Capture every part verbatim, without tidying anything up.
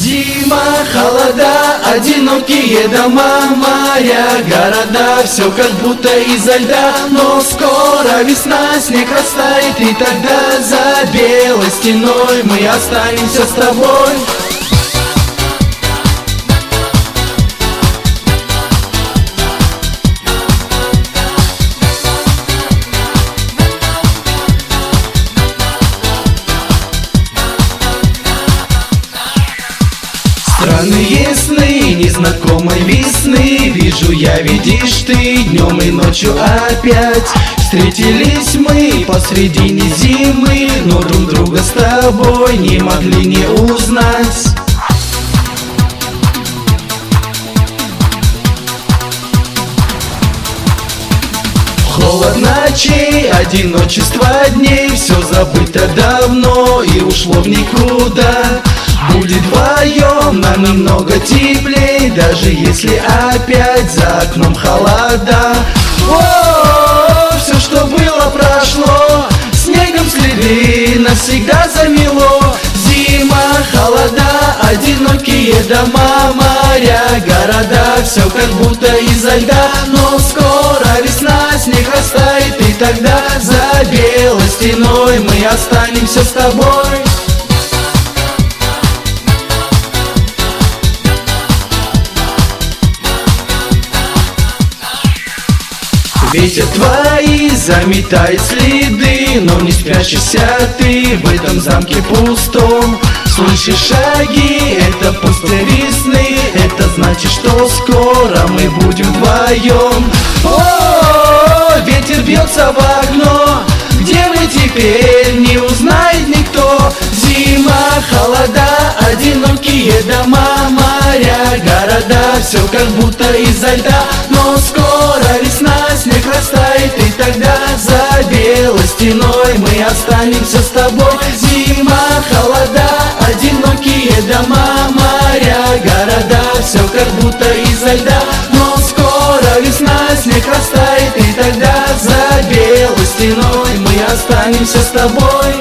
Зима, холода, одинокие дома, моря, города, все как будто изо льда. Но скоро весна, снег растает, и тогда за белой стеной мы останемся с тобой. Странные сны, незнакомой весны вижу я, видишь ты, днем и ночью опять. Встретились мы посредине зимы, но друг друга с тобой не могли не узнать. Холод ночей, одиночество дней, все забыто давно и ушло в никуда. Будет вдвоем нам немного теплей, даже если опять за окном холода. О, все, что было, прошло, снегом следы навсегда замело. Зима, холода, одинокие дома, моря, города, все как будто изо льда. Но скоро весна, снег растает, и тогда за белой стеной мы останемся с тобой. Ветер твои заметает следы, но не спрячешься ты в этом замке пустом. Слышишь шаги, это после весны, это значит, что скоро мы будем вдвоем. О, ветер бьется в окно, где мы теперь, не узнает никто. Зима, холода, одинокие дома, моря, города, все как будто изо льда. Но скоро весна, снег растает, и тогда за белой стеной мы останемся с тобой. Зима, холода, одинокие дома, моря, города, все как будто изо льда. Но скоро весна, снег растает, и тогда за белой стеной мы останемся с тобой.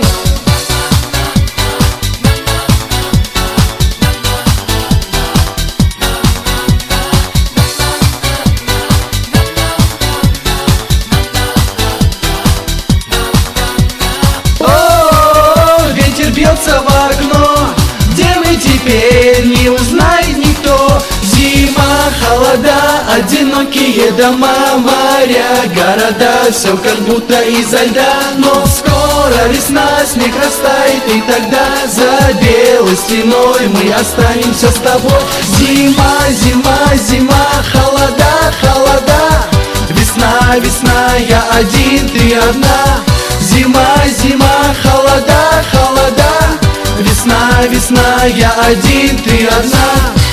Бьется в окно, где мы теперь, не узнает никто. Зима, холода, одинокие дома, моря, города, все как будто изо льда. Но скоро весна, снег растает, и тогда за белой стеной мы останемся с тобой. Зима, зима, зима, холода, холода, весна, весна, я один, ты одна. Зима, зима, холода, холода, весна, весна, я один, ты одна.